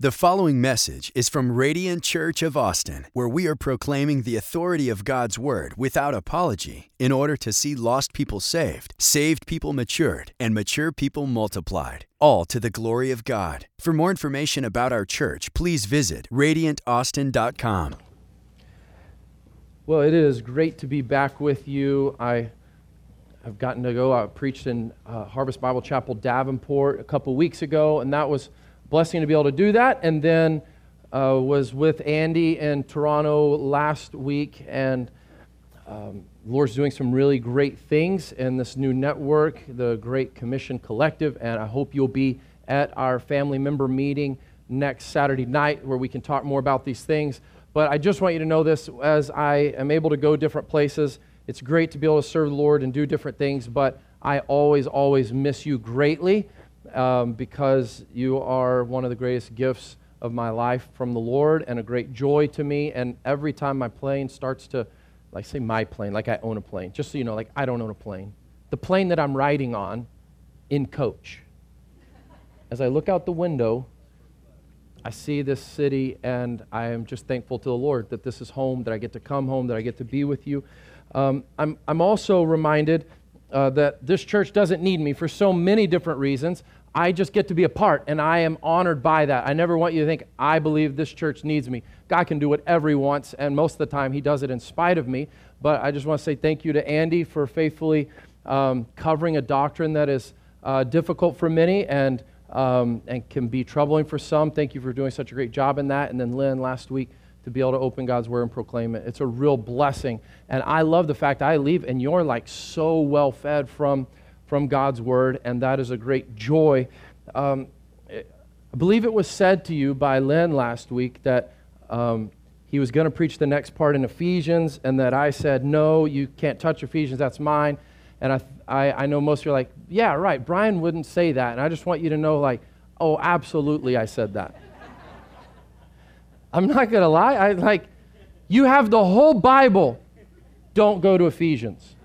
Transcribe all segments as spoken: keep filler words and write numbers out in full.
The following message is from Radiant Church of Austin, where we are proclaiming the authority of God's Word without apology in order to see lost people saved, saved people matured, and mature people multiplied, all to the glory of God. For more information about our church, please visit radiant austin dot com. Well, it is great to be back with you. I have gotten to go. I preached in uh, Harvest Bible Chapel, Davenport, a couple weeks ago, and that was blessing to be able to do that. And then uh, was with Andy in Toronto last week, and um, Lord's doing some really great things in this new network, the Great Commission Collective, and I hope you'll be at our family member meeting next Saturday night where we can talk more about these things. But I just want you to know this, as I am able to go different places, it's great to be able to serve the Lord and do different things, but I always, always miss you greatly. Um, because you are one of the greatest gifts of my life from the Lord and a great joy to me. And every time my plane starts to, like say my plane, like I own a plane, just so you know, like I don't own a plane. The plane that I'm riding on in coach. As I look out the window, I see this city and I am just thankful to the Lord that this is home, that I get to come home, that I get to be with you. Um, I'm, I'm also reminded Uh, that this church doesn't need me for so many different reasons. I just get to be a part, and I am honored by that. I never want you to think, I believe this church needs me. God can do whatever He wants, and most of the time He does it in spite of me. But I just want to say thank you to Andy for faithfully um, covering a doctrine that is uh, difficult for many and, um, and can be troubling for some. Thank you for doing such a great job in that. And then Lynn last week, to be able to open God's Word and proclaim it. It's a real blessing. And I love the fact I leave and you're like so well fed from, from God's Word, and that is a great joy. Um, I believe it was said to you by Len last week that um, he was going to preach the next part in Ephesians, and that I said, no, you can't touch Ephesians, that's mine. And I, I, I know most of you are like, yeah, right, Brian wouldn't say that. And I just want you to know, like, oh, absolutely I said that. I'm not going to lie. I like, you have the whole Bible. Don't go to Ephesians.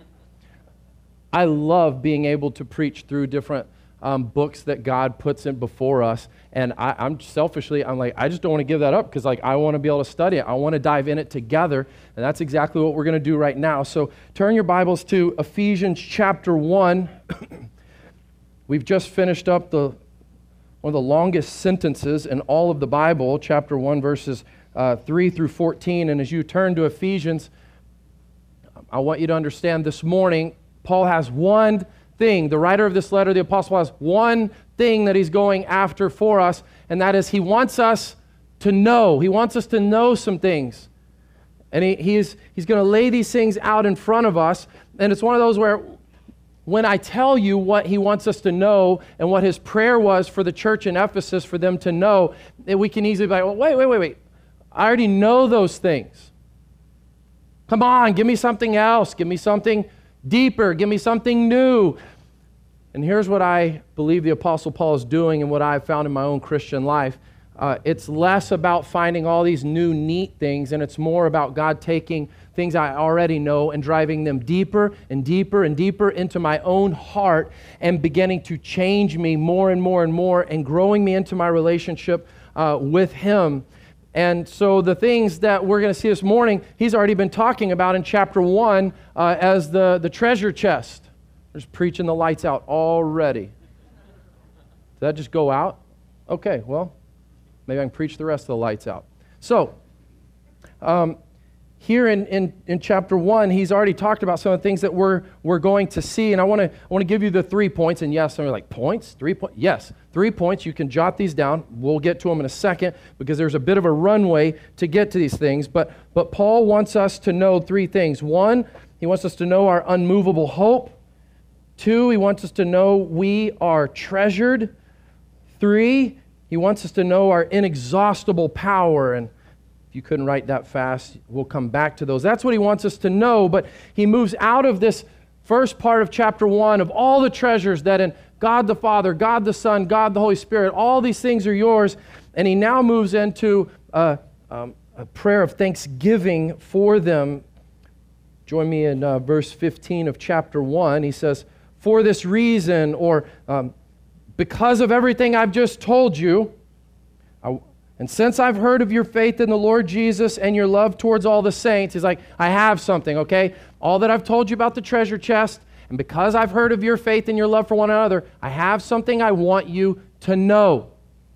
I love being able to preach through different um, books that God puts in before us. And I, I'm selfishly, I'm like, I just don't want to give that up because like I want to be able to study it. I want to dive in it together. And that's exactly what we're going to do right now. So turn your Bibles to Ephesians chapter one. We've just finished up the one of the longest sentences in all of the Bible, chapter one, verses uh, three through fourteen. And as you turn to Ephesians, I want you to understand this morning, Paul has one thing. The writer of this letter, the apostle, has one thing that he's going after for us, and that is he wants us to know. He wants us to know some things. And he, he is, he's going to lay these things out in front of us. And it's one of those where when I tell you what he wants us to know and what his prayer was for the church in Ephesus for them to know, we can easily be like, well, wait, wait, wait, wait. I already know those things. Come on, give me something else. Give me something deeper. Give me something new. And here's what I believe the Apostle Paul is doing and what I've found in my own Christian life. Uh, it's less about finding all these new neat things, and it's more about God taking things I already know and driving them deeper and deeper and deeper into my own heart and beginning to change me more and more and more and growing me into my relationship uh, with Him. And so the things that we're going to see this morning, he's already been talking about in chapter one uh, as the, the treasure chest. There's preaching the lights out already. Did that just go out? Okay, well, maybe I can preach the rest of the lights out. So, um, here in, in, in chapter one, he's already talked about some of the things that we're, we're going to see. And I want to I want to give you the three points. And yes, some are like, points? Three points? Yes, three points. You can jot these down. We'll get to them in a second because there's a bit of a runway to get to these things. But, but Paul wants us to know three things. One, he wants us to know our unmovable hope. Two, he wants us to know we are treasured. Three, he wants us to know our inexhaustible power. And if you couldn't write that fast, we'll come back to those. That's what he wants us to know, but he moves out of this first part of chapter one of all the treasures that in God the Father, God the Son, God the Holy Spirit, all these things are yours, and he now moves into uh, um, a prayer of thanksgiving for them. Join me in uh, verse fifteen of chapter one. He says, for this reason, or um, because of everything I've just told you, I, and since I've heard of your faith in the Lord Jesus and your love towards all the saints, he's like, I have something, okay? All that I've told you about the treasure chest, and because I've heard of your faith and your love for one another, I have something I want you to know.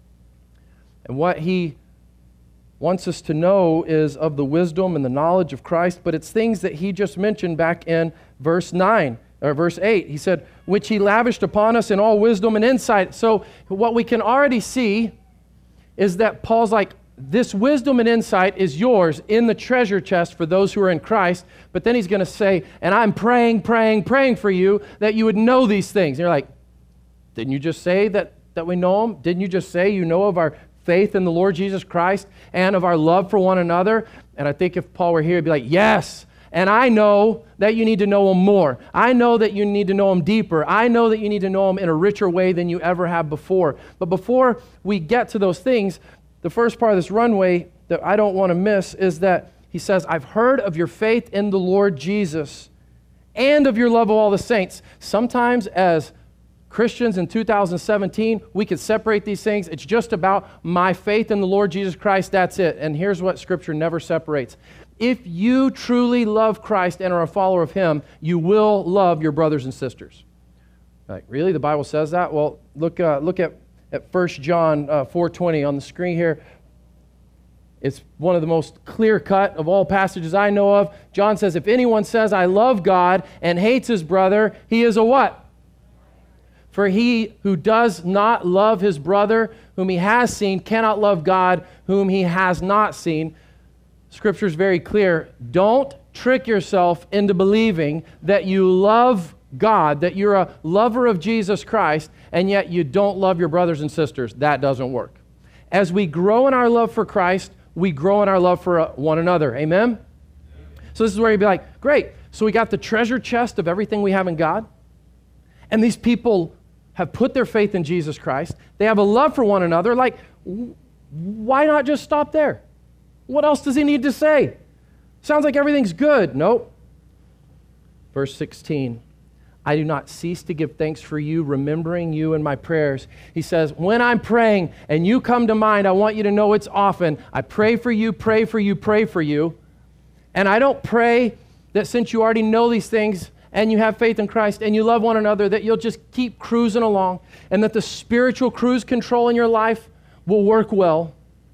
And what he wants us to know is of the wisdom and the knowledge of Christ, but it's things that he just mentioned back in verse nine, or verse eight. He said, which he lavished upon us in all wisdom and insight. So what we can already see is that Paul's like, this wisdom and insight is yours in the treasure chest for those who are in Christ. But then he's going to say, and I'm praying, praying, praying for you that you would know these things. And you're like, didn't you just say that, that we know them? Didn't you just say you know of our faith in the Lord Jesus Christ and of our love for one another? And I think if Paul were here, he'd be like, yes. And I know that you need to know him more. I know that you need to know him deeper. I know that you need to know him in a richer way than you ever have before. But before we get to those things, the first part of this runway that I don't want to miss is that he says, I've heard of your faith in the Lord Jesus and of your love of all the saints. Sometimes as Christians in two thousand seventeen, we could separate these things. It's just about my faith in the Lord Jesus Christ. That's it. And here's what Scripture never separates. If you truly love Christ and are a follower of him, you will love your brothers and sisters. Like, really? The Bible says that? Well, look uh, look at, at First John uh, four twenty on the screen here. It's one of the most clear-cut of all passages I know of. John says, if anyone says, I love God and hates his brother, he is a what? For he who does not love his brother whom he has seen cannot love God whom he has not seen. Scripture is very clear. Don't trick yourself into believing that you love God, that you're a lover of Jesus Christ, and yet you don't love your brothers and sisters. That doesn't work. As we grow in our love for Christ, we grow in our love for one another. Amen? So this is where you'd be like, great. So we got the treasure chest of everything we have in God, and these people have put their faith in Jesus Christ. They have a love for one another. Like, why not just stop there? What else does he need to say? Sounds like everything's good. Nope. Verse sixteen, I do not cease to give thanks for you, remembering you in my prayers. He says, when I'm praying and you come to mind, I want you to know it's often. I pray for you, pray for you, pray for you. And I don't pray that since you already know these things and you have faith in Christ and you love one another, that you'll just keep cruising along and that the spiritual cruise control in your life will work well.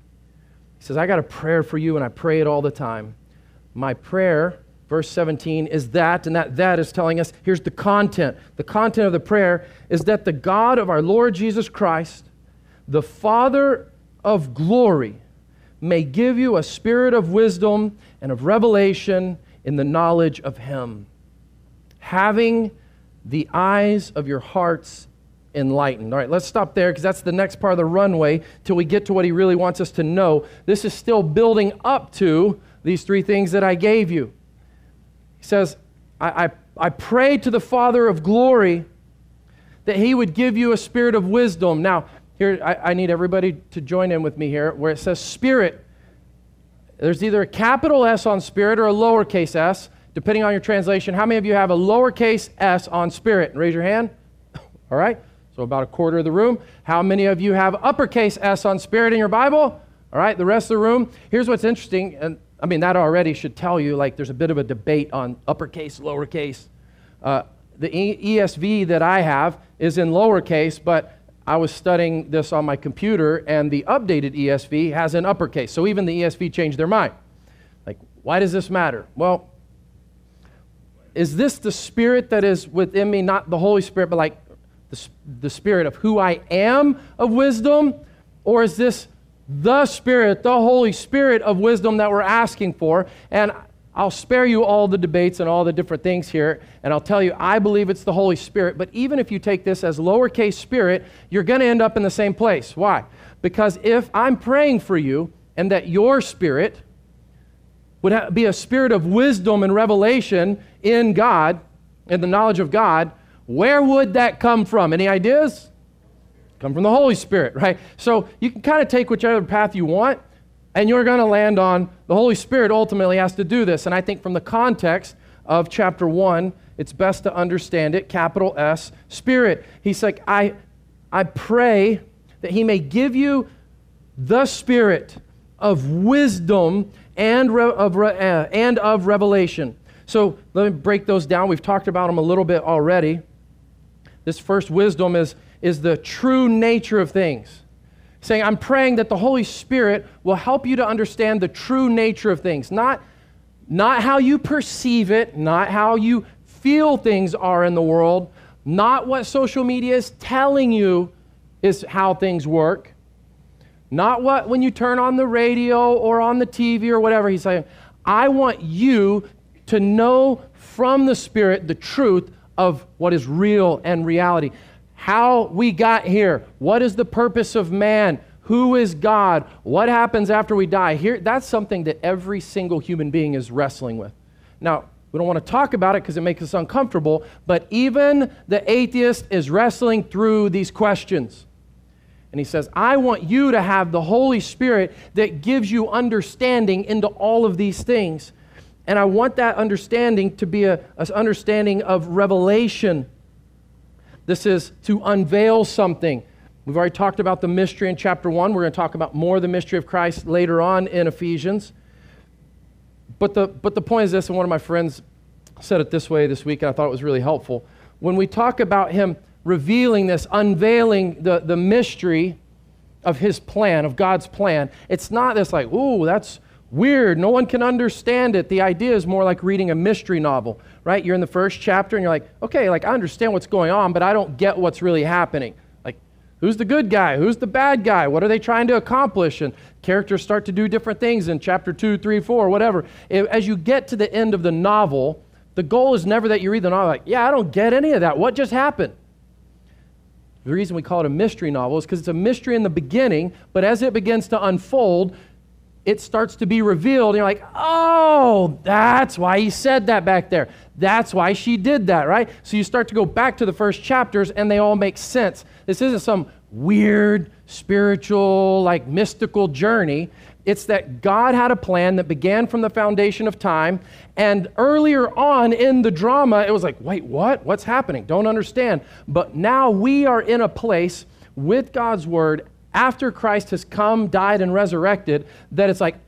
He says, I got a prayer for you and I pray it all the time. My prayer, verse seventeen, is that, and that that is telling us, here's the content. The content of the prayer is that the God of our Lord Jesus Christ, the Father of glory, may give you a spirit of wisdom and of revelation in the knowledge of him, having the eyes of your hearts enlightened. All right, let's stop there because that's the next part of the runway till we get to what he really wants us to know. This is still building up to these three things that I gave you. He says, I, I, I pray to the Father of glory that he would give you a spirit of wisdom. Now, here, I, I need everybody to join in with me here where it says spirit. There's either a capital S on spirit or a lowercase s, depending on your translation. How many of you have a lowercase s on spirit? Raise your hand. All right. So about a quarter of the room. How many of you have uppercase S on spirit in your Bible? All right, the rest of the room. Here's what's interesting, and I mean, that already should tell you, like, there's a bit of a debate on uppercase, lowercase. Uh, the E S V that I have is in lowercase, but I was studying this on my computer, and the updated E S V has an uppercase. So even the E S V changed their mind. Like, why does this matter? Well, is this the Spirit that is within me, not the Holy Spirit, but like the, the Spirit of who I am of wisdom? Or is this the Spirit, the Holy Spirit of wisdom that we're asking for? And I'll spare you all the debates and all the different things here, and I'll tell you, I believe it's the Holy Spirit. But even if you take this as lowercase spirit, you're going to end up in the same place. Why? Because if I'm praying for you and that your spirit would ha- be a spirit of wisdom and revelation in God, in the knowledge of God, where would that come from? Any ideas? Come from the Holy Spirit, right? So you can kind of take whichever path you want, and you're going to land on the Holy Spirit ultimately has to do this. And I think from the context of chapter one, it's best to understand it, capital S, Spirit. He's like, I, I pray that he may give you the Spirit of wisdom and, re- of, re- uh, and of revelation. So let me break those down. We've talked about them a little bit already. This first wisdom is, is the true nature of things. Saying, I'm praying that the Holy Spirit will help you to understand the true nature of things. Not, not how you perceive it, not how you feel things are in the world, not what social media is telling you is how things work, not what when you turn on the radio or on the T V or whatever. He's saying, I want you to know from the Spirit the truth of what is real and reality. How we got here. What is the purpose of man? Who is God? What happens after we die? Here, that's something that every single human being is wrestling with. Now, we don't want to talk about it because it makes us uncomfortable, but even the atheist is wrestling through these questions. And he says, I want you to have the Holy Spirit that gives you understanding into all of these things. And I want that understanding to be a, a understanding of revelation. This is to unveil something. We've already talked about the mystery in chapter one. We're going to talk about more of the mystery of Christ later on in Ephesians. But the, but the point is this, and one of my friends said it this way this week, and I thought it was really helpful. When we talk about him revealing this, unveiling the, the mystery of his plan, of God's plan, it's not this like, ooh, that's weird. No one can understand it. The idea is more like reading a mystery novel, right? You're in the first chapter and you're like, okay, like I understand what's going on, but I don't get what's really happening. Like, who's the good guy? Who's the bad guy? What are they trying to accomplish? And characters start to do different things in chapter two, three, four, whatever. As you get to the end of the novel, the goal is never that you read the novel like, yeah, I don't get any of that. What just happened? The reason we call it a mystery novel is because it's a mystery in the beginning, but as it begins to unfold, it starts to be revealed, and you're like, oh, that's why he said that back there. That's why she did that, right? So you start to go back to the first chapters, and they all make sense. This isn't some weird, spiritual, like mystical journey. It's that God had a plan that began from the foundation of time, and earlier on in the drama, it was like, wait, what? What's happening? Don't understand. But now we are in a place with God's Word after Christ has come, died, and resurrected, that it's like,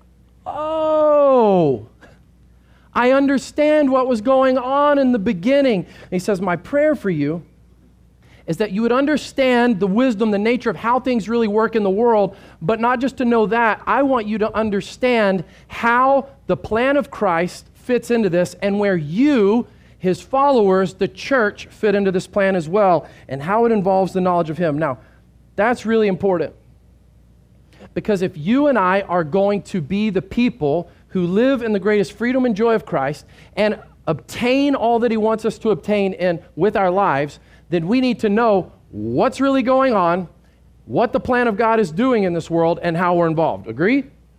oh, I understand what was going on in the beginning. And he says, my prayer for you is that you would understand the wisdom, the nature of how things really work in the world, but not just to know that. I want you to understand how the plan of Christ fits into this and where you, his followers, the church, fit into this plan as well, and how it involves the knowledge of him. Now, that's really important, because if you and I are going to be the people who live in the greatest freedom and joy of Christ and obtain all that he wants us to obtain in with our lives, then we need to know what's really going on, what the plan of God is doing in this world, and how we're involved. Agree?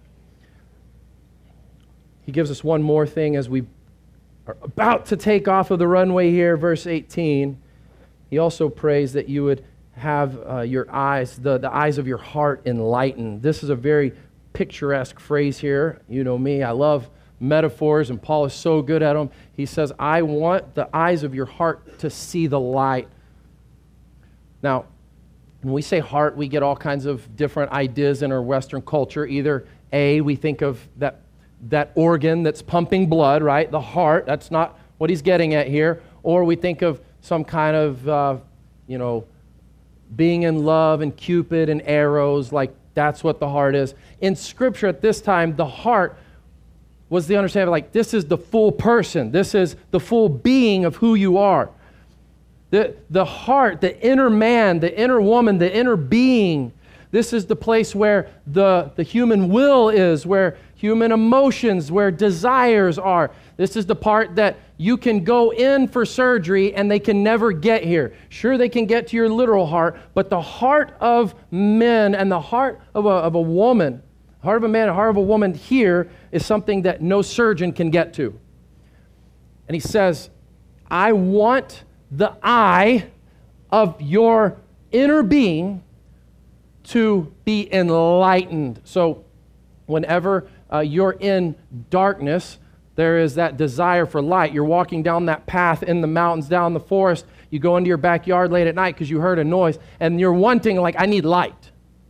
He gives us one more thing as we are about to take off of the runway here, verse eighteen. He also prays that you would have uh, your eyes, the, the eyes of your heart enlightened. This is a very picturesque phrase here. You know me, I love metaphors, and Paul is so good at them. He says, I want the eyes of your heart to see the light. Now, when we say heart, we get all kinds of different ideas in our Western culture. Either A, we think of that, that organ that's pumping blood, right? The heart, that's not what he's getting at here. Or we think of some kind of, uh, you know, being in love and Cupid and arrows, like that's what the heart is. In Scripture at this time, the heart was the understanding of like, this is the full person. This is the full being of who you are. The, the heart, the inner man, the inner woman, the inner being, this is the place where the, the human will is, where human emotions, where desires are. This is the part that you can go in for surgery and they can never get here. Sure, they can get to your literal heart, but the heart of men and the heart of a, of a woman, heart of a man and heart of a woman here is something that no surgeon can get to. And he says, I want the eye of your inner being to be enlightened. So whenever uh, you're in darkness, there is that desire for light. You're walking down that path in the mountains, down the forest. You go into your backyard late at night because you heard a noise, and you're wanting, like, I need light,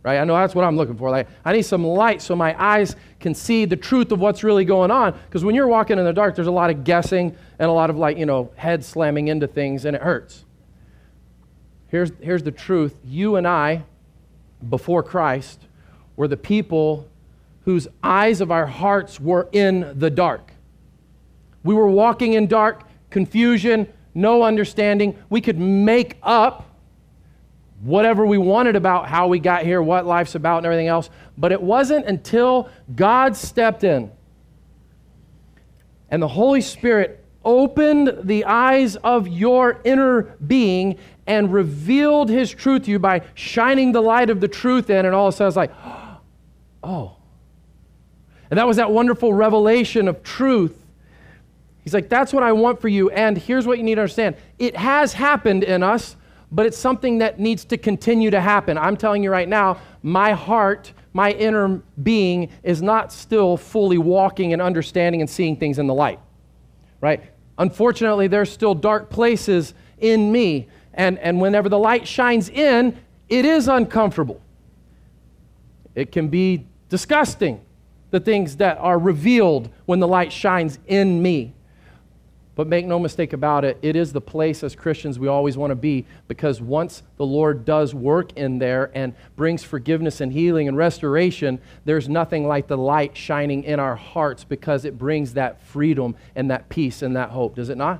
right? I know that's what I'm looking for. Like, I need some light so my eyes can see the truth of what's really going on. Because when you're walking in the dark, there's a lot of guessing and a lot of, like, you know, head slamming into things, and it hurts. Here's, here's the truth. You and I, before Christ, were the people whose eyes of our hearts were in the dark. We were walking in dark, confusion, no understanding. We could make up whatever we wanted about how we got here, what life's about, and everything else. But it wasn't until God stepped in and the Holy Spirit opened the eyes of your inner being and revealed His truth to you by shining the light of the truth in, and all of a sudden it's like, oh. And that was that wonderful revelation of truth. He's like, that's what I want for you, and here's what you need to understand. It has happened in us, but it's something that needs to continue to happen. I'm telling you right now, my heart, my inner being is not still fully walking and understanding and seeing things in the light, right? Unfortunately, there's still dark places in me, and, and whenever the light shines in, it is uncomfortable. It can be disgusting, the things that are revealed when the light shines in me. But make no mistake about it, it is the place as Christians we always want to be, because once the Lord does work in there and brings forgiveness and healing and restoration, there's nothing like the light shining in our hearts, because it brings that freedom and that peace and that hope. Does it not?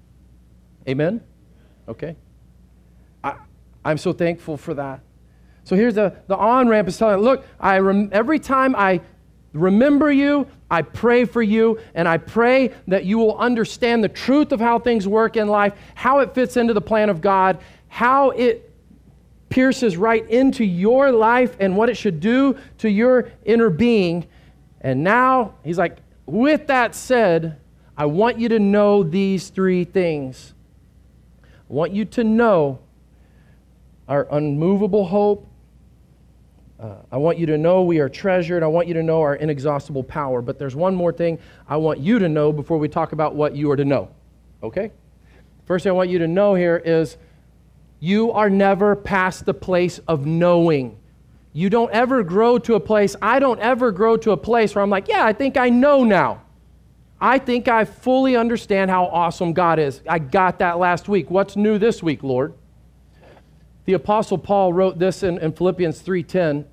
Amen? Okay. I, I'm so thankful for that. So here's the, the on-ramp is telling, look, I rem, every time I remember you, I pray for you, and I pray that you will understand the truth of how things work in life, how it fits into the plan of God, how it pierces right into your life and what it should do to your inner being. And now, he's like, with that said, I want you to know these three things. I want you to know our unmovable hope. Uh, I want you to know we are treasured. I want you to know our inexhaustible power. But there's one more thing I want you to know before we talk about what you are to know. Okay? First thing I want you to know here is you are never past the place of knowing. You don't ever grow to a place, I don't ever grow to a place where I'm like, yeah, I think I know now. I think I fully understand how awesome God is. I got that last week. What's new this week, Lord? The Apostle Paul wrote this in, in Philippians three ten,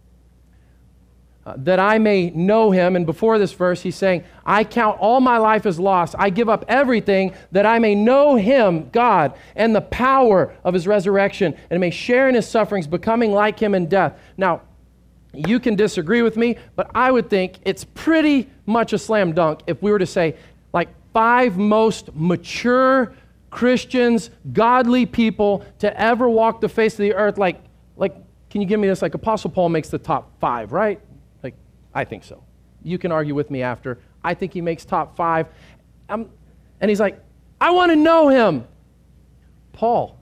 uh, that I may know Him. And before this verse, he's saying, I count all my life as lost. I give up everything that I may know Him, God, and the power of His resurrection, and may share in His sufferings, becoming like Him in death. Now, you can disagree with me, but I would think it's pretty much a slam dunk if we were to say, like, five most mature Christians, godly people to ever walk the face of the earth. Like, like, can you give me this? Like, Apostle Paul makes the top five, right? Like, I think so. You can argue with me after. I think he makes top five. Um, and he's like, I want to know him. Paul,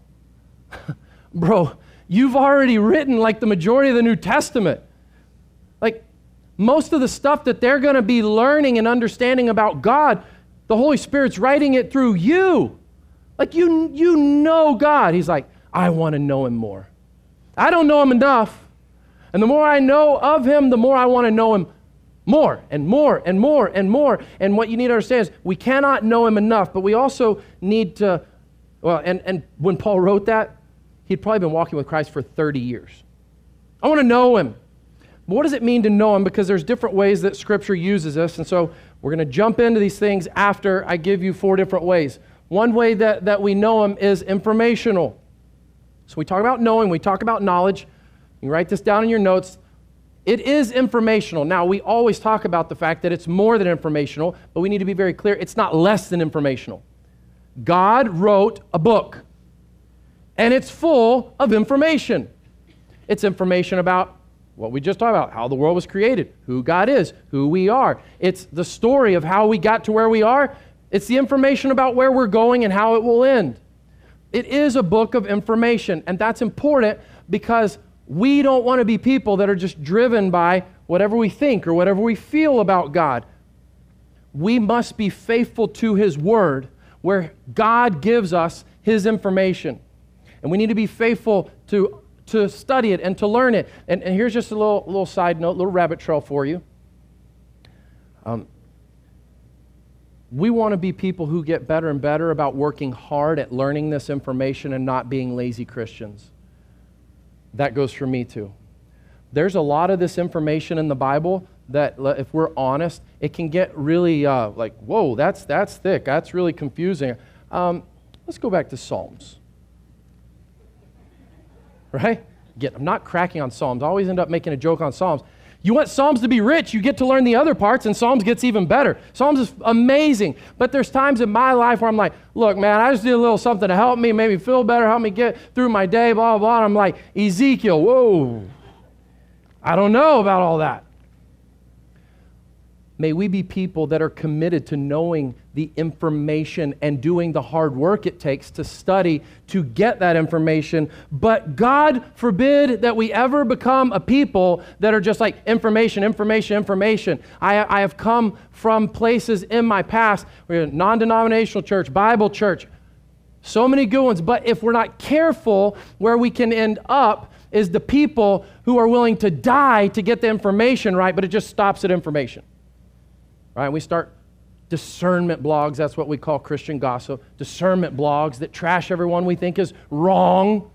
bro, you've already written like the majority of the New Testament. Like, most of the stuff that they're going to be learning and understanding about God, the Holy Spirit's writing it through you. Like, you, you know God. He's like, I want to know Him more. I don't know Him enough. And the more I know of Him, the more I want to know Him more and more and more and more. And what you need to understand is we cannot know Him enough, but we also need to, well, and, and when Paul wrote that, he'd probably been walking with Christ for thirty years. I want to know Him. But what does it mean to know Him? Because there's different ways that Scripture uses this. And so we're going to jump into these things after I give you four different ways. One way that, that we know Him is informational. So we talk about knowing, we talk about knowledge. You can write this down in your notes. It is informational. Now, we always talk about the fact that it's more than informational, but we need to be very clear, it's not less than informational. God wrote a book, and it's full of information. It's information about what we just talked about, how the world was created, who God is, who we are. It's the story of how we got to where we are. It's the information about where we're going and how it will end. It is a book of information, and that's important because we don't want to be people that are just driven by whatever we think or whatever we feel about God. We must be faithful to His Word, where God gives us His information. And we need to be faithful to, to study it and to learn it. And, and here's just a little, little side note, little rabbit trail for you. Um, we want to be people who get better and better about working hard at learning this information and not being lazy Christians. That goes for me too. There's a lot of this information in the Bible that, if we're honest, it can get really uh, like, whoa, that's that's thick, that's really confusing. Um, let's go back to Psalms. Right? Again, I'm not cracking on Psalms. I always end up making a joke on Psalms. You want Psalms to be rich, you get to learn the other parts, and Psalms gets even better. Psalms is amazing, but there's times in my life where I'm like, look, man, I just need a little something to help me, make me feel better, help me get through my day, blah, blah, blah. And I'm like, Ezekiel, whoa, I don't know about all that. May we be people that are committed to knowing the information and doing the hard work it takes to study to get that information. But God forbid that we ever become a people that are just like information, information, information. I, I have come from places in my past, we're a non-denominational church, Bible church, so many good ones. But if we're not careful, where we can end up is the people who are willing to die to get the information right, but it just stops at information. Right, we start discernment blogs, that's what we call Christian gossip, discernment blogs that trash everyone we think is wrong.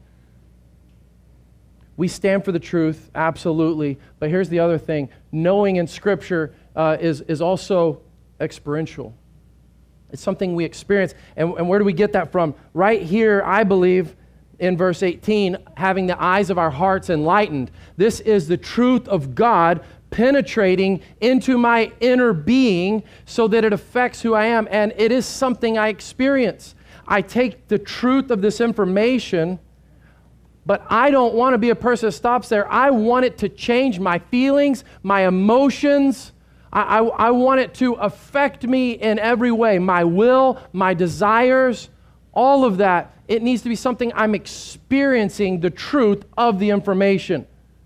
We stand for the truth, absolutely, but here's the other thing. Knowing in Scripture uh, is, is also experiential. It's something we experience, and, and where do we get that from? Right here, I believe, in verse eighteen, having the eyes of our hearts enlightened. This is the truth of God penetrating into my inner being so that it affects who I am. And it is something I experience. I take the truth of this information, but I don't want to be a person that stops there. I want it to change my feelings, my emotions. I, I, I want it to affect me in every way. My will, my desires, all of that. It needs to be something I'm experiencing the truth of the information.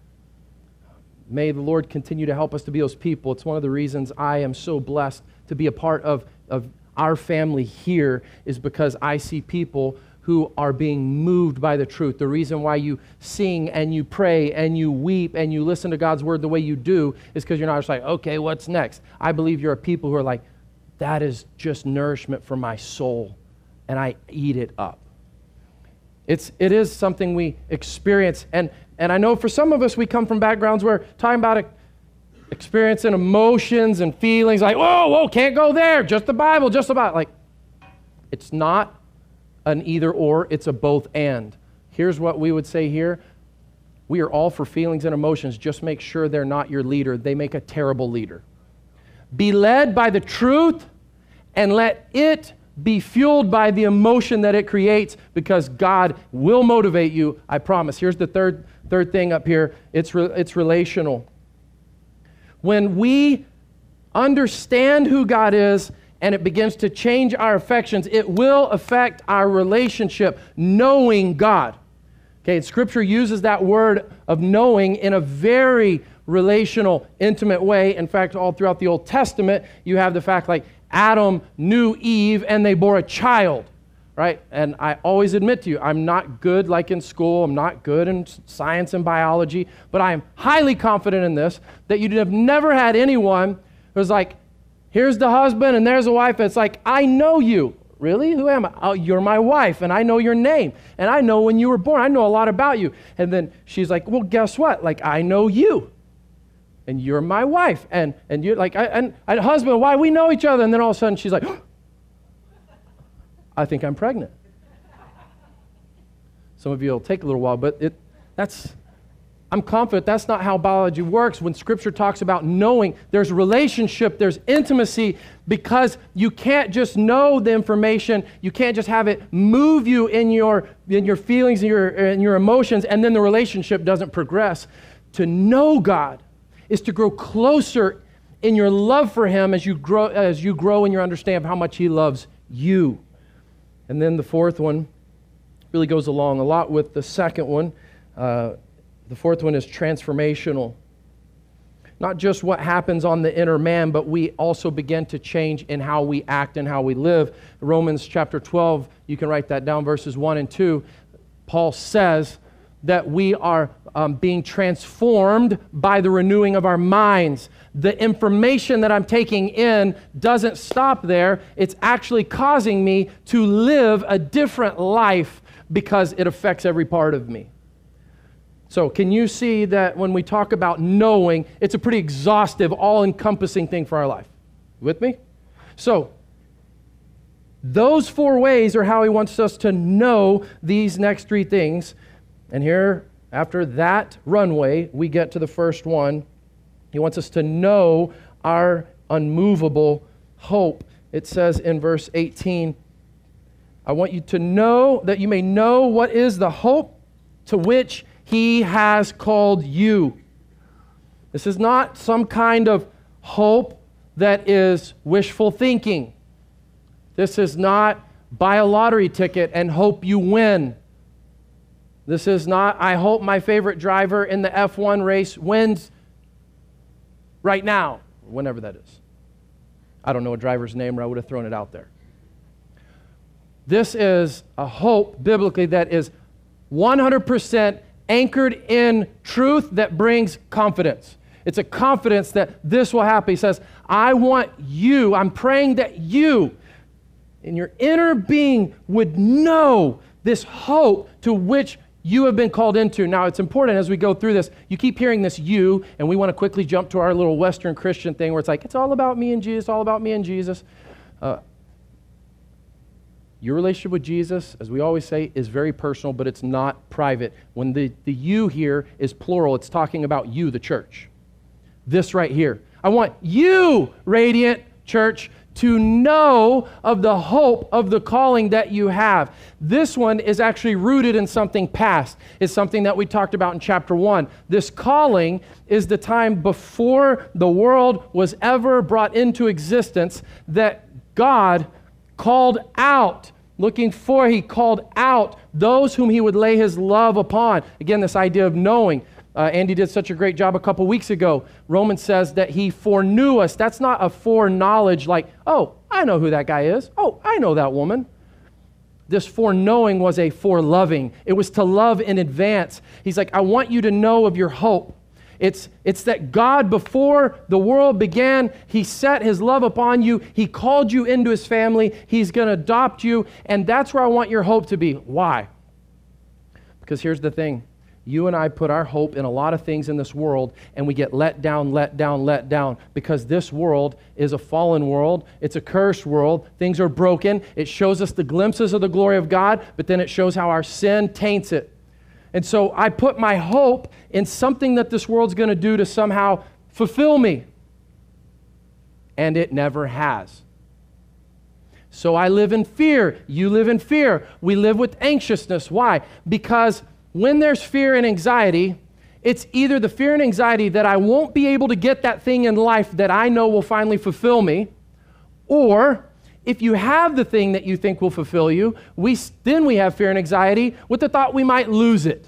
May the Lord continue to help us to be those people. It's one of the reasons I am so blessed to be a part of, of our family here, is because I see people who are being moved by the truth. The reason why you sing and you pray and you weep and you listen to God's word the way you do is because you're not just like, okay, what's next? I believe you're a people who are like, that is just nourishment for my soul, and I eat it up. It's, it is something we experience. And, and I know for some of us, we come from backgrounds where talking about it, experiencing emotions and feelings like, whoa, whoa, can't go there. Just the Bible, just about. Like, it's not an either or, it's a both and. Here's what we would say here. We are all for feelings and emotions. Just make sure they're not your leader. They make a terrible leader. Be led by the truth and let it be fueled by the emotion that it creates, because God will motivate you, I promise. Here's the third third thing up here. It's re, it's relational. When we understand who God is and it begins to change our affections, it will affect our relationship, knowing God. Okay, and Scripture uses that word of knowing in a very relational, intimate way. In fact, all throughout the Old Testament, you have the fact like Adam knew Eve and they bore a child, right? And I always admit to you, I'm not good like in school, I'm not good in science and biology, but I am highly confident in this, that you have never had anyone who's like, here's the husband and there's a wife, and it's like, I know you. Really? Who am I? Oh, you're my wife, and I know your name, and I know when you were born. I know a lot about you. And then she's like, well, guess what? Like, I know you. And you're my wife, and and you're like, I, and, and husband, why we know each other? And then all of a sudden she's like, oh, I think I'm pregnant. Some of you will take a little while, but it that's, I'm confident that's not how biology works. When Scripture talks about knowing, there's relationship, there's intimacy, because you can't just know the information, you can't just have it move you in your in your feelings and your in your emotions, and then the relationship doesn't progress. To know God is to grow closer in your love for Him as you grow as you grow in your understanding of how much He loves you. And then the fourth one really goes along a lot with the second one. Uh, the fourth one is transformational. Not just what happens on the inner man, but we also begin to change in how we act and how we live. Romans chapter twelve, you can write that down, verses one and two. Paul says that we are um, being transformed by the renewing of our minds. The information that I'm taking in doesn't stop there. It's actually causing me to live a different life because it affects every part of me. So can you see that when we talk about knowing, it's a pretty exhaustive, all-encompassing thing for our life? You with me? So those four ways are how he wants us to know these next three things. And here, after that runway, we get to the first one. He wants us to know our unmovable hope. It says in verse eighteen, I want you to know that you may know what is the hope to which he has called you. This is not some kind of hope that is wishful thinking. This is not buy a lottery ticket and hope you win. This is not, I hope my favorite driver in the F one race wins right now, whenever that is. I don't know a driver's name, or I would have thrown it out there. This is a hope, biblically, that is one hundred percent anchored in truth that brings confidence. It's a confidence that this will happen. He says, I want you, I'm praying that you, in your inner being, would know this hope to which you have been called into. Now, it's important as we go through this, you keep hearing this you, and we want to quickly jump to our little Western Christian thing where it's like, it's all about me and Jesus, all about me and Jesus. Uh, your relationship with Jesus, as we always say, is very personal, but it's not private. When the, the you here is plural, it's talking about you, the church. This right here. I want you, Radiant Church, to know of the hope of the calling that you have. This one is actually rooted in something past. It's something that we talked about in chapter one. This calling is the time before the world was ever brought into existence that God called out, looking for, he called out those whom he would lay his love upon. Again, this idea of knowing. Uh, Andy did such a great job a couple weeks ago. Romans says that he foreknew us. That's not a foreknowledge like, oh, I know who that guy is. Oh, I know that woman. This foreknowing was a foreloving. It was to love in advance. He's like, I want you to know of your hope. It's, it's that God, before the world began, he set his love upon you. He called you into his family. He's going to adopt you. And that's where I want your hope to be. Why? Because here's the thing. You and I put our hope in a lot of things in this world, and we get let down, let down, let down, because this world is a fallen world. It's a cursed world. Things are broken. It shows us the glimpses of the glory of God, but then it shows how our sin taints it. And so I put my hope in something that this world's going to do to somehow fulfill me. And it never has. So I live in fear. You live in fear. We live with anxiousness. Why? Because when there's fear and anxiety, it's either the fear and anxiety that I won't be able to get that thing in life that I know will finally fulfill me, or if you have the thing that you think will fulfill you, we then we have fear and anxiety with the thought we might lose it.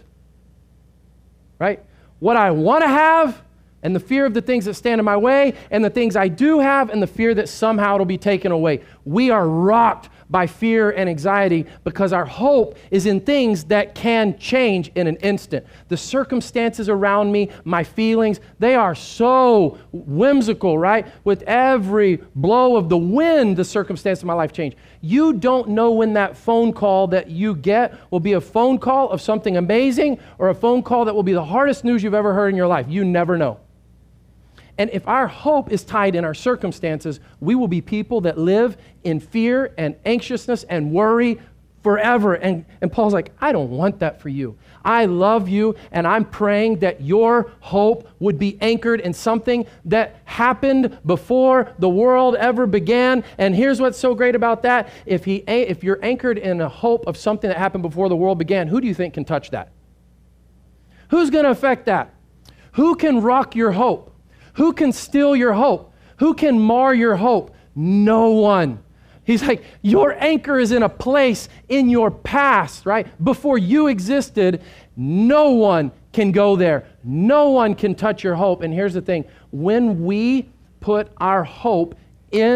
Right? What I want to have, and the fear of the things that stand in my way, and the things I do have, and the fear that somehow it'll be taken away. We are rocked by fear and anxiety because our hope is in things that can change in an instant. The circumstances around me, my feelings, they are so whimsical, right? With every blow of the wind, the circumstances of my life change. You don't know when that phone call that you get will be a phone call of something amazing or a phone call that will be the hardest news you've ever heard in your life. You never know. And if our hope is tied in our circumstances, we will be people that live in fear and anxiousness and worry forever. And, and Paul's like, I don't want that for you. I love you, and I'm praying that your hope would be anchored in something that happened before the world ever began. And here's what's so great about that. If, he, if you're anchored in a hope of something that happened before the world began, who do you think can touch that? Who's going to affect that? Who can rock your hope? Who can steal your hope? Who can mar your hope? No one. He's like, your anchor is in a place in your past, right? Before you existed, no one can go there. No one can touch your hope. And here's the thing. When we put our hope in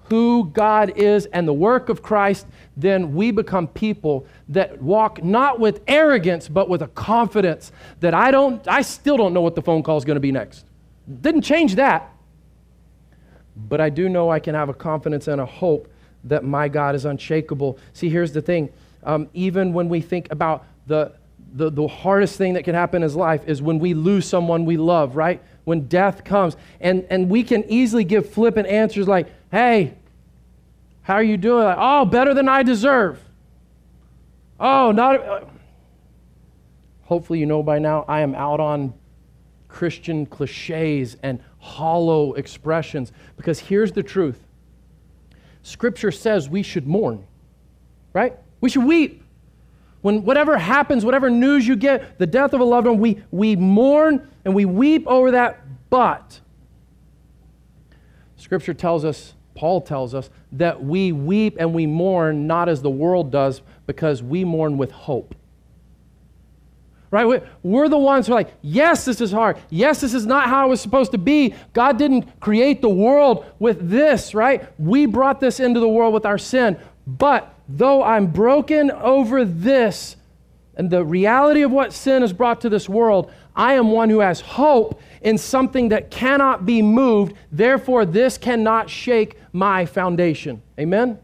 who God is and the work of Christ, then we become people that walk not with arrogance, but with a confidence that I don't, I still don't know what the phone call is going to be next. Didn't change that. But I do know I can have a confidence and a hope that my God is unshakable. See, here's the thing. Um, even when we think about the, the, the hardest thing that can happen in his life is when we lose someone we love, right? When death comes. And, and we can easily give flippant answers like, hey, how are you doing? Like, oh, better than I deserve. Oh, not... Uh, hopefully you know by now I am out on Christian cliches and hollow expressions, because here's the truth. Scripture says we should mourn, right? We should weep. When whatever happens, whatever news you get, the death of a loved one, we, we mourn and we weep over that, but Scripture tells us, Paul tells us, that we weep and we mourn not as the world does, because we mourn with hope. Right? We're the ones who are like, yes, this is hard. Yes, this is not how it was supposed to be. God didn't create the world with this, right? We brought this into the world with our sin. But though I'm broken over this and the reality of what sin has brought to this world, I am one who has hope in something that cannot be moved. Therefore, this cannot shake my foundation. Amen?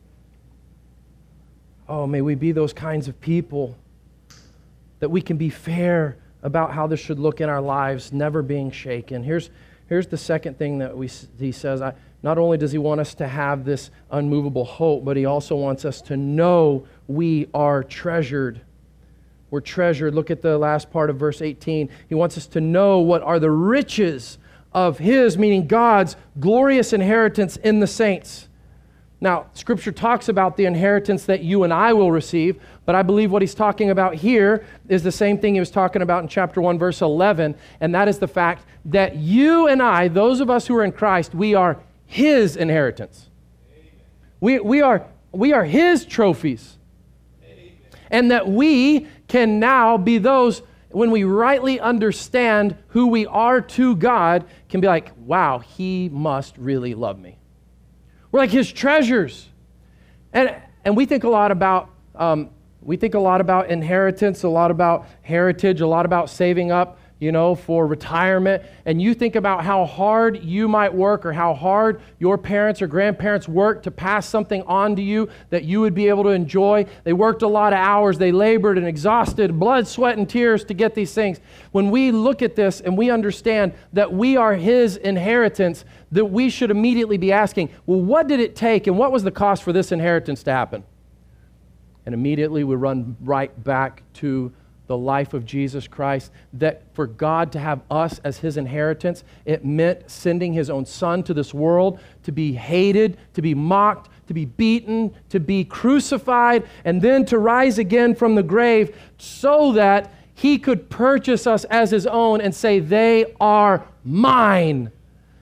Oh, may we be those kinds of people that we can be fair about how this should look in our lives, never being shaken. Here's, here's the second thing that we, he says. I, not only does he want us to have this unmovable hope, but he also wants us to know we are treasured. We're treasured. Look at the last part of verse eighteen. He wants us to know what are the riches of his, meaning God's, glorious inheritance in the saints. Now, Scripture talks about the inheritance that you and I will receive, but I believe what he's talking about here is the same thing he was talking about in chapter one, verse eleven, and that is the fact that you and I, those of us who are in Christ, we are his inheritance. We, we, are, we are his trophies. And that we can now be those, when we rightly understand who we are to God, can be like, wow, he must really love me. We're like his treasures. And and we think a lot about um, we think a lot about inheritance, a lot about heritage, a lot about saving up, you know, for retirement. And you think about how hard you might work or how hard your parents or grandparents worked to pass something on to you that you would be able to enjoy. They worked a lot of hours. They labored and exhausted, blood, sweat, and tears to get these things. When we look at this and we understand that we are his inheritance, that we should immediately be asking, well, what did it take and what was the cost for this inheritance to happen? And immediately we run right back to the life of Jesus Christ, that for God to have us as his inheritance, it meant sending his own son to this world to be hated, to be mocked, to be beaten, to be crucified, and then to rise again from the grave so that he could purchase us as his own and say, they are mine.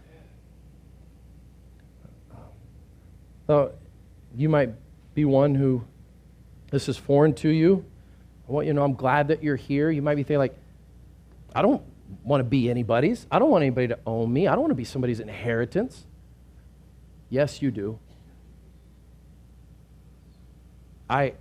So you might be one who this is foreign to you. I want you to know I'm glad that you're here. You might be thinking like, I don't want to be anybody's. I don't want anybody to own me. I don't want to be somebody's inheritance. Yes, you do. I,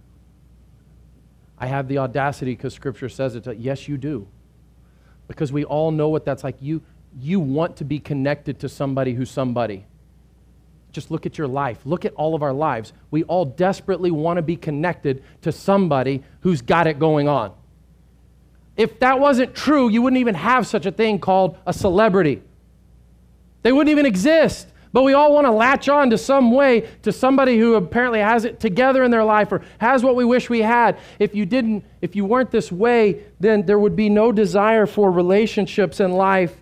I have the audacity, because Scripture says it, that yes, you do. Because we all know what that's like. You, you want to be connected to somebody who's somebody. Just look at your life. Look at all of our lives. We all desperately want to be connected to somebody who's got it going on. If that wasn't true, you wouldn't even have such a thing called a celebrity. They wouldn't even exist. But we all want to latch on to some way to somebody who apparently has it together in their life or has what we wish we had. If you didn't, if you weren't this way, then there would be no desire for relationships in life.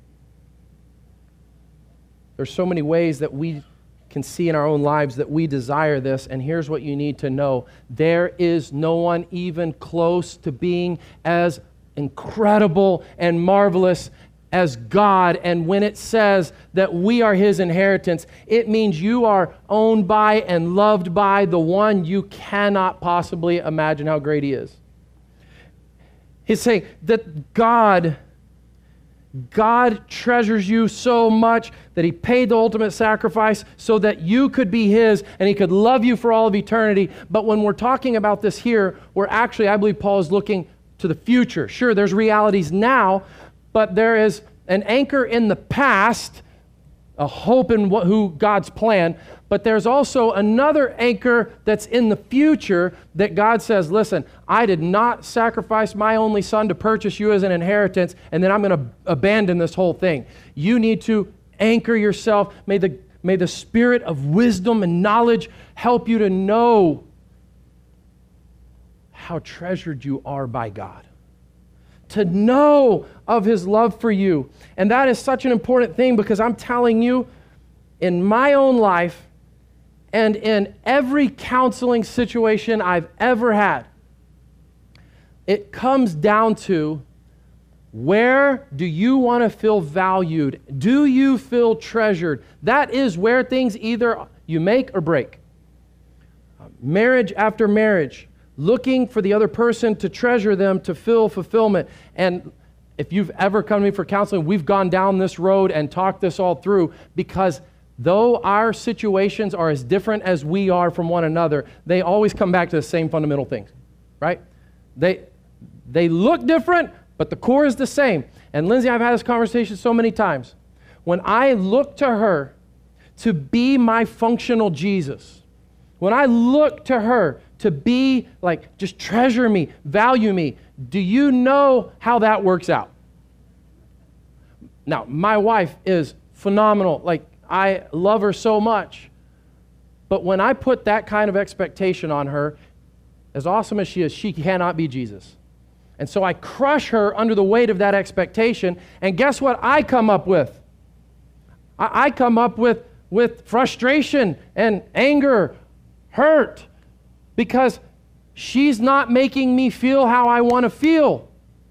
There's so many ways that we can see in our own lives that we desire this, and here's what you need to know. There is no one even close to being as incredible and marvelous as God. And when it says that we are his inheritance, it means you are owned by and loved by the one you cannot possibly imagine how great he is. He's saying that God God treasures you so much that he paid the ultimate sacrifice so that you could be his and he could love you for all of eternity. But when we're talking about this here, we're actually, I believe Paul is looking to the future. Sure, there's realities now, but there is an anchor in the past, a hope in what, who God's plan, but there's also another anchor that's in the future that God says, listen, I did not sacrifice my only son to purchase you as an inheritance, and then I'm going to abandon this whole thing. You need to anchor yourself. May the, may the spirit of wisdom and knowledge help you to know how treasured you are by God, to know of his love for you. And that is such an important thing, because I'm telling you, in my own life and in every counseling situation I've ever had, it comes down to, where do you want to feel valued? Do you feel treasured? That is where things either you make or break. Marriage after marriage, looking for the other person to treasure them, to feel fulfillment. And if you've ever come to me for counseling, we've gone down this road and talked this all through, because though our situations are as different as we are from one another, they always come back to the same fundamental things, right? They, they look different, but the core is the same. And Lindsay, I've had this conversation so many times. When I look to her to be my functional Jesus, when I look to her to be like, just treasure me, value me, do you know how that works out? Now, my wife is phenomenal. Like, I love her so much. But when I put that kind of expectation on her, as awesome as she is, she cannot be Jesus. And so I crush her under the weight of that expectation. And guess what I come up with? I, I come up with, with frustration and anger, hurt, because she's not making me feel how I want to feel.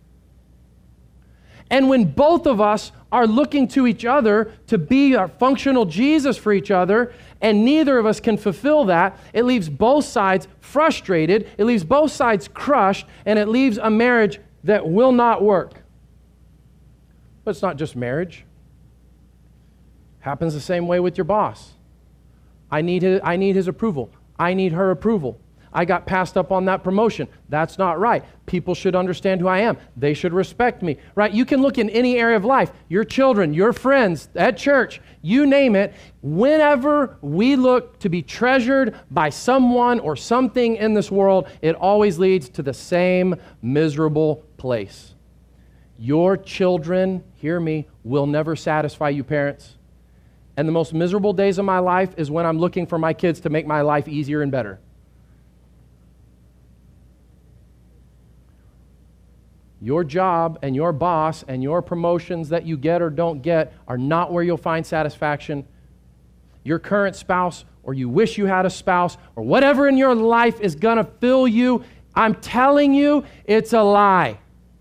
And when both of us are looking to each other to be a functional Jesus for each other, and neither of us can fulfill that, it leaves both sides frustrated, it leaves both sides crushed, and it leaves a marriage that will not work. But it's not just marriage. Happens the same way with your boss. I need his, I need his approval. I need her approval. I got passed up on that promotion. That's not right. People should understand who I am. They should respect me, right? You can look in any area of life, your children, your friends, at church, you name it. Whenever we look to be treasured by someone or something in this world, it always leads to the same miserable place. Your children, hear me, will never satisfy you, parents. And the most miserable days of my life is when I'm looking for my kids to make my life easier and better. Your job and your boss and your promotions that you get or don't get are not where you'll find satisfaction. Your current spouse, or you wish you had a spouse, or whatever in your life is going to fill you, I'm telling you, it's a lie.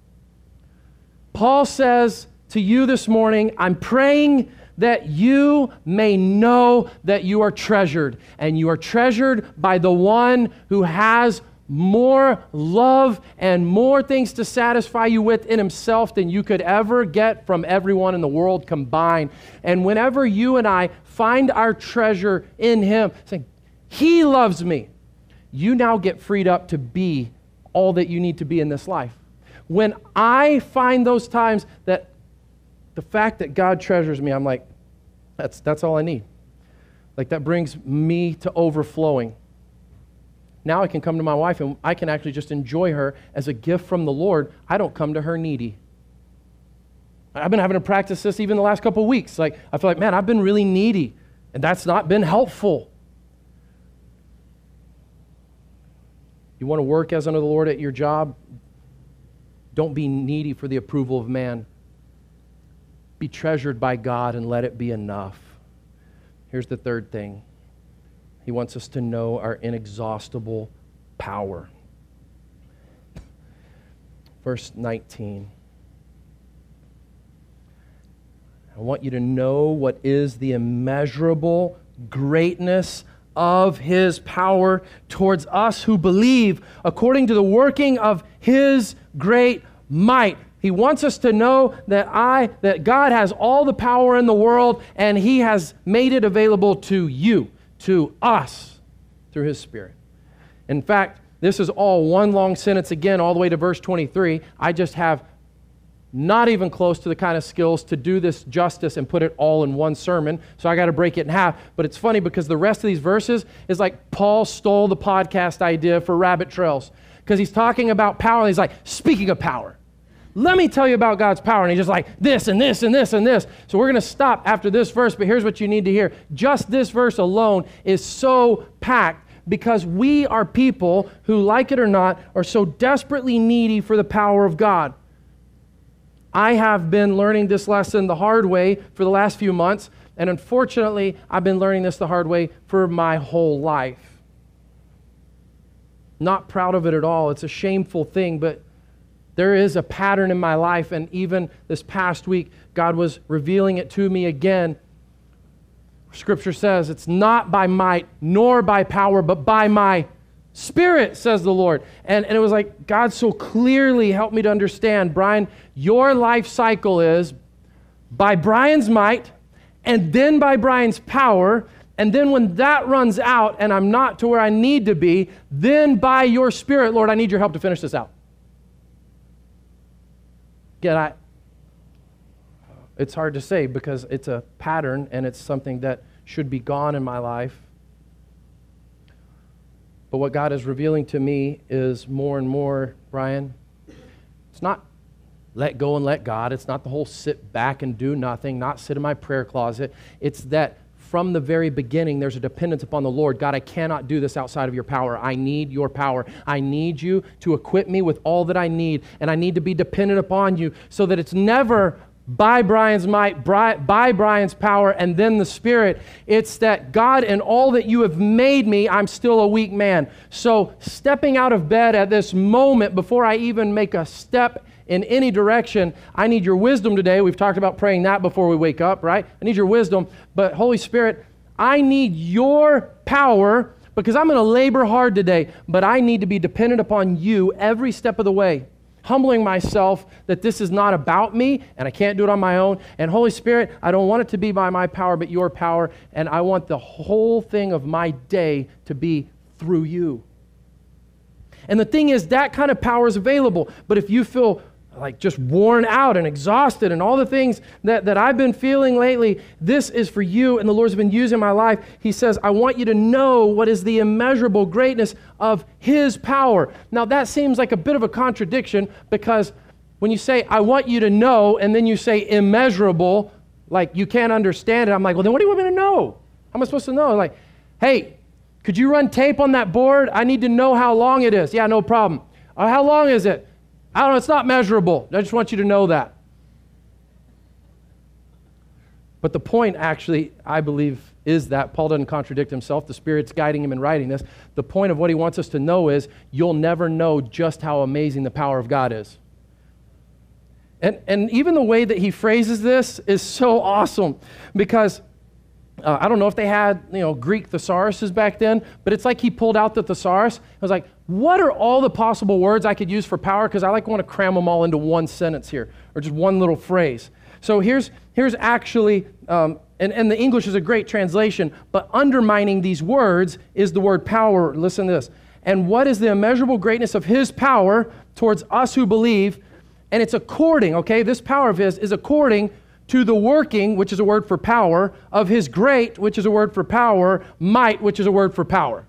Paul says to you this morning, I'm praying that you may know that you are treasured, and you are treasured by the one who has more love and more things to satisfy you with in himself than you could ever get from everyone in the world combined. And whenever you and I find our treasure in him, saying, he loves me, you now get freed up to be all that you need to be in this life. When I find those times that the fact that God treasures me, I'm like, that's, that's all I need. Like, that brings me to overflowing. Now I can come to my wife and I can actually just enjoy her as a gift from the Lord. I don't come to her needy. I've been having to practice this even the last couple of weeks. Like, I feel like, man, I've been really needy, and that's not been helpful. You want to work as under the Lord at your job? Don't be needy for the approval of man. Be treasured by God and let it be enough. Here's the third thing. He wants us to know our inexhaustible power. Verse nineteen. I want you to know what is the immeasurable greatness of his power towards us who believe, according to the working of his great might. He wants us to know that I, that God has all the power in the world, and He has made it available to you, to us, through His Spirit. In fact, this is all one long sentence again, all the way to verse twenty-three. I just have not even close to the kind of skills to do this justice and put it all in one sermon, so I got to break it in half. But it's funny because the rest of these verses is like Paul stole the podcast idea for Rabbit Trails, because he's talking about power, and he's like, speaking of power, let me tell you about God's power. And he's just like, this and this and this and this. So we're going to stop after this verse, but here's what you need to hear. Just this verse alone is so packed, because we are people who, like it or not, are so desperately needy for the power of God. I have been learning this lesson the hard way for the last few months, and unfortunately, I've been learning this the hard way for my whole life. Not proud of it at all. It's a shameful thing, but there is a pattern in my life, and even this past week, God was revealing it to me again. Scripture says, it's not by might nor by power, but by my Spirit, says the Lord. And, and it was like, God so clearly helped me to understand, Brian, your life cycle is by Brian's might, and then by Brian's power, and then when that runs out and I'm not to where I need to be, then by your Spirit, Lord, I need your help to finish this out. Again, I, it's hard to say because it's a pattern and it's something that should be gone in my life. But what God is revealing to me is more and more, Brian, it's not let go and let God. It's not the whole sit back and do nothing, not sit in my prayer closet. It's that from the very beginning, there's a dependence upon the Lord. God, I cannot do this outside of your power. I need your power. I need you to equip me with all that I need, and I need to be dependent upon you so that it's never by Brian's might, by Brian's power, and then the Spirit. It's that, God, in all that you have made me, I'm still a weak man. So stepping out of bed at this moment, before I even make a step in any direction, I need your wisdom today. We've talked about praying that before we wake up, right? I need your wisdom. But Holy Spirit, I need your power, because I'm going to labor hard today, but I need to be dependent upon you every step of the way. Humbling myself that this is not about me and I can't do it on my own. And Holy Spirit, I don't want it to be by my power, but your power. And I want the whole thing of my day to be through you. And the thing is, that kind of power is available. But if you feel like just worn out and exhausted and all the things that, that I've been feeling lately, this is for you, and the Lord's been using my life. He says, I want you to know what is the immeasurable greatness of His power. Now that seems like a bit of a contradiction, because when you say, I want you to know, and then you say immeasurable, like you can't understand it, I'm like, well, then what do you want me to know? How am I supposed to know? Like, hey, could you run tape on that board? I need to know how long it is. Yeah, no problem. Uh, how long is it? I don't know, it's not measurable. I just want you to know that. But the point actually, I believe, is that Paul doesn't contradict himself. The Spirit's guiding him in writing this. The point of what he wants us to know is you'll never know just how amazing the power of God is. And, and even the way that he phrases this is so awesome, because uh, I don't know if they had, you know, Greek thesauruses back then, but it's like he pulled out the thesaurus. I was like, what are all the possible words I could use for power? Because I like want to cram them all into one sentence here, or just one little phrase. So here's here's actually, um, and, and the English is a great translation, but undermining these words is the word power. Listen to this. And what is the immeasurable greatness of His power towards us who believe? And it's according, okay, this power of His is according to the working, which is a word for power, of His great, which is a word for power, might, which is a word for power.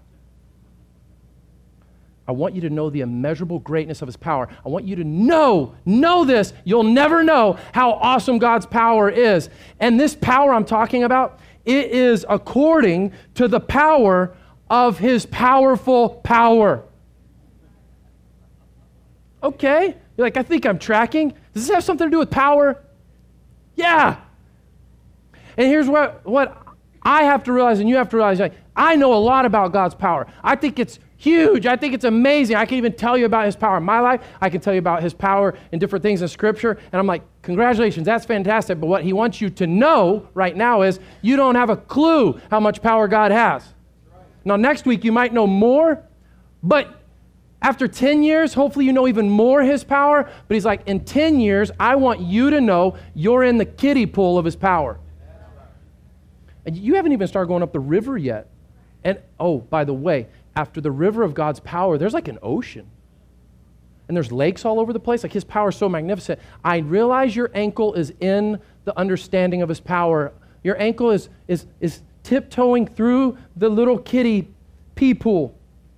I want you to know the immeasurable greatness of His power. I want you to know, know this. You'll never know how awesome God's power is. And this power I'm talking about, it is according to the power of His powerful power. Okay, you're like, I think I'm tracking. Does this have something to do with power? Yeah. And here's what, what I have to realize, and you have to realize, like, I know a lot about God's power. I think it's huge. I think it's amazing. I can even tell you about His power in my life. I can tell you about His power in different things in Scripture. And I'm like, congratulations, that's fantastic. But what He wants you to know right now is you don't have a clue how much power God has. Now, next week you might know more, but After ten years, hopefully you know even more His power. But He's like, in ten years, I want you to know you're in the kiddie pool of His power. And you haven't even started going up the river yet. And oh, by the way, after the river of God's power, there's like an ocean. And there's lakes all over the place. Like His power is so magnificent. I realize your ankle is in the understanding of His power. Your ankle is, is, is tiptoeing through the little kiddie pee pool.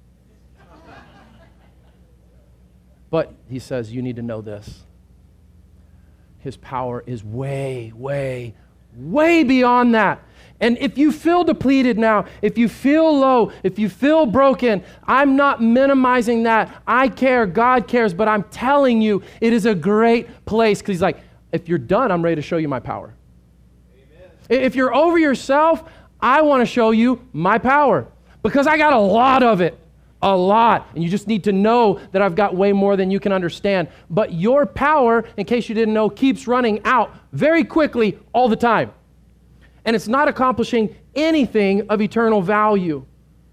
But He says, you need to know this. His power is way, way, way beyond that. And if you feel depleted now, if you feel low, if you feel broken, I'm not minimizing that. I care, God cares, but I'm telling you, it is a great place. Because He's like, if you're done, I'm ready to show you my power. Amen. If you're over yourself, I want to show you my power. Because I got a lot of it. A lot. And you just need to know that I've got way more than you can understand. But your power, in case you didn't know, keeps running out very quickly all the time. And it's not accomplishing anything of eternal value.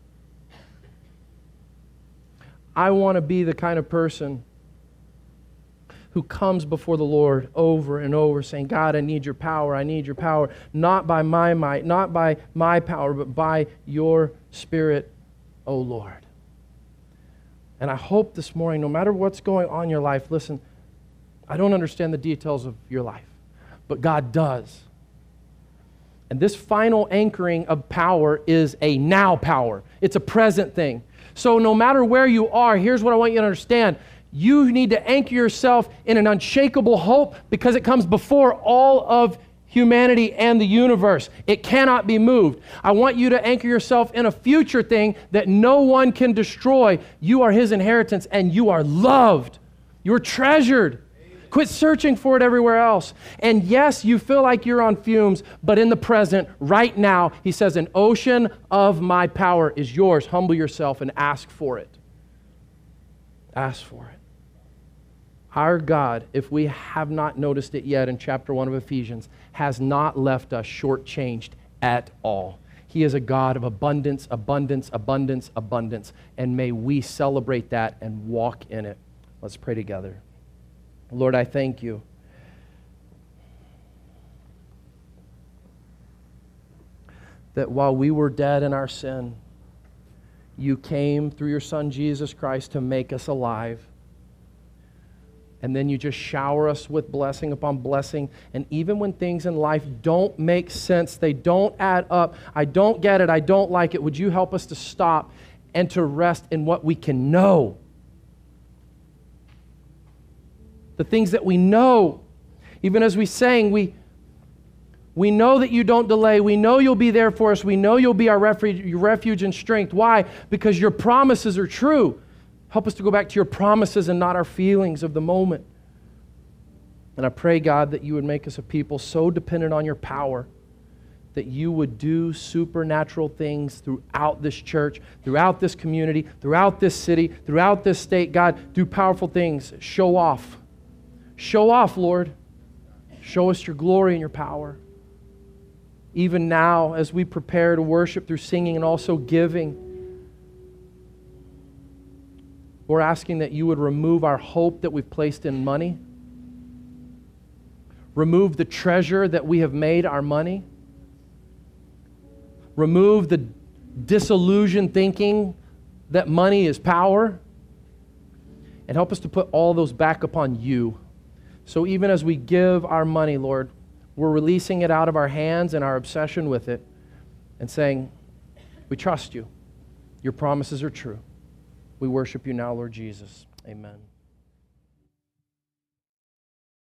I want to be the kind of person who comes before the Lord over and over saying, God, I need your power. I need your power. Not by my might, not by my power, but by your Spirit, O Lord. And I hope this morning, no matter what's going on in your life, listen, I don't understand the details of your life, but God does. And this final anchoring of power is a now power. It's a present thing. So no matter where you are, here's what I want you to understand. You need to anchor yourself in an unshakable hope because it comes before all of humanity and the universe. It cannot be moved. I want you to anchor yourself in a future thing that no one can destroy. You are His inheritance and you are loved. You're treasured. Quit searching for it everywhere else. And yes, you feel like you're on fumes, but in the present, right now, He says, an ocean of my power is yours. Humble yourself and ask for it. Ask for it. Our God, if we have not noticed it yet in chapter one of Ephesians, has not left us shortchanged at all. He is a God of abundance, abundance, abundance, abundance. And may we celebrate that and walk in it. Let's pray together. Lord, I thank you. That while we were dead in our sin, you came through your Son Jesus Christ to make us alive. And then you just shower us with blessing upon blessing. And even when things in life don't make sense, they don't add up, I don't get it, I don't like it, would you help us to stop and to rest in what we can know? The things that we know. Even as we sang, we, we know that you don't delay. We know you'll be there for us. We know you'll be our refuge, refuge and strength. Why? Because your promises are true. Help us to go back to your promises and not our feelings of the moment. And I pray, God, that you would make us a people so dependent on your power that you would do supernatural things throughout this church, throughout this community, throughout this city, throughout this state. God, do powerful things. Show off. Show off, Lord. Show us your glory and your power. Even now, as we prepare to worship through singing and also giving, we're asking that you would remove our hope that we've placed in money. Remove the treasure that we have made our money. Remove the disillusioned thinking that money is power. And help us to put all those back upon you. So even as we give our money, Lord, we're releasing it out of our hands and our obsession with it and saying, we trust you. Your promises are true. We worship you now, Lord Jesus. Amen.